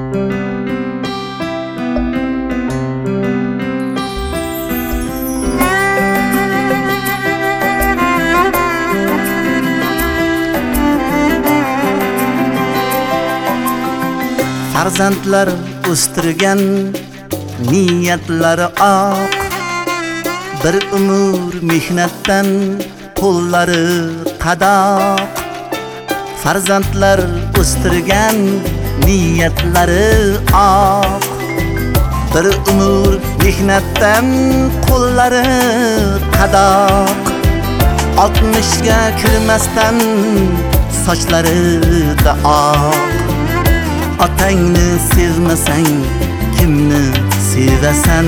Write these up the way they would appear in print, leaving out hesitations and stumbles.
Farzandlar o'stirgan niyatlari oq, bir umr mehnatdan qo'llari qadoq. Farzandlar o'stirgan niyatlari oq, bir umr mehnatdan qo'llari qadoq. 60ga kirmasdan sochlari da oq. Otangni sevmasang kimni sevasan?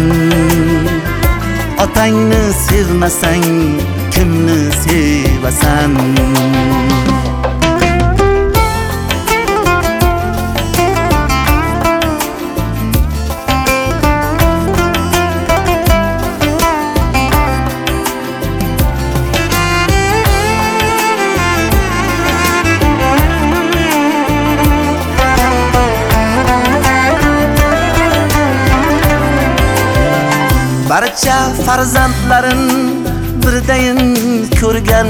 Otangni sevmasang kimni sevasan? Barcha farzandlarin birdayin ko'rgan,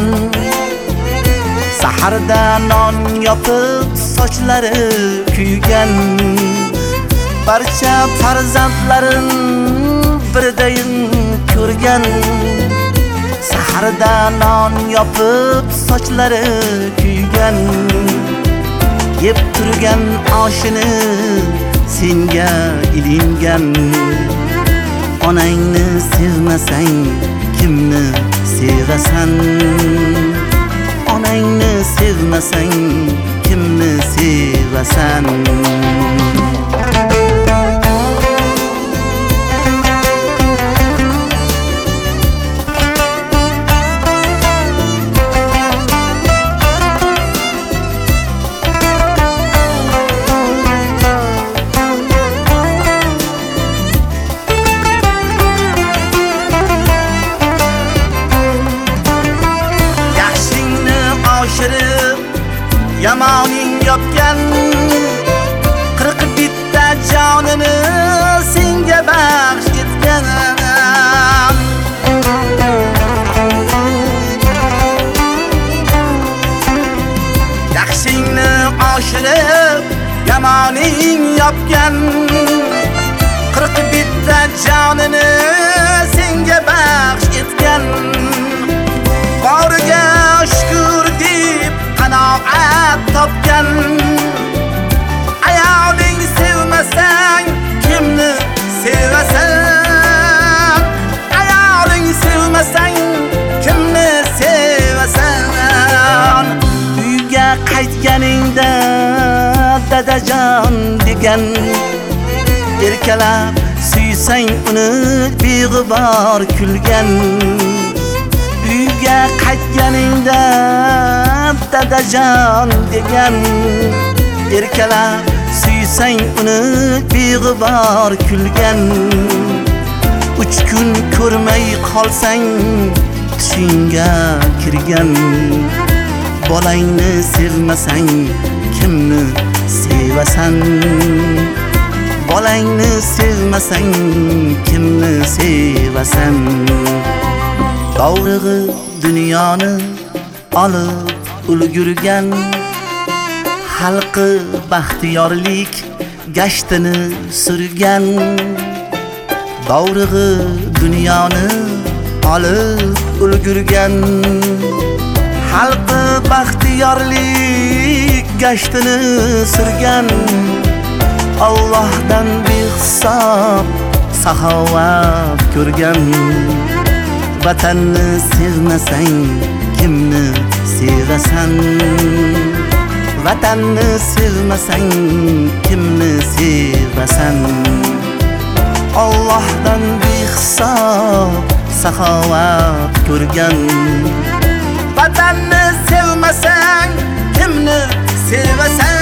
saharda non yopib sochlari kuygan. Barcha farzandlarin birdayin ko'rgan, saharda non yopib sochlari kuygan. Yeb turgan oshini senga ilingan. Onangni sevmasang kimni sevasan? Onangni sevmasang kimni sevasan? Yamoning yopgan 40 bitta jonini senga baxsh etgan. Yaxshingni oshirib yamoning yopgan 40 bitta jonini senga baxsh etgan. Boriga shukr deb qanoat topgan. Ayoling sevmasang kimni sevasan? Ayoling sevmasang kimni sevasan? Uyga qaytganingda dadajon degan, erkalab suysang uni beg'ubor kulgan. Uyga qaytganingda dadajon degan, erkalab suysang uni beg'ubor kulgan. 3 kun ko'rmay qolsang tushingga kirgan. Bolangni sevmasang kimni sevasan? Bolangni sevmasang kimni sevasan? Davrig'i dunyoni olib ulgurgan, xalqi baxtiyorlik gashtini surgan. Davrig'i dunyoni olib ulgurgan, xalqi baxtiyorlik gashtini surgan. Allohdan behisob saxovat ko'rgan. Vatanni sevmasang kimni sevasan? Vatanni sevmasang kimni sevasan? Allohdan behisob saxovat ko'rgan. Vatanni sevmasang kimni sevasan?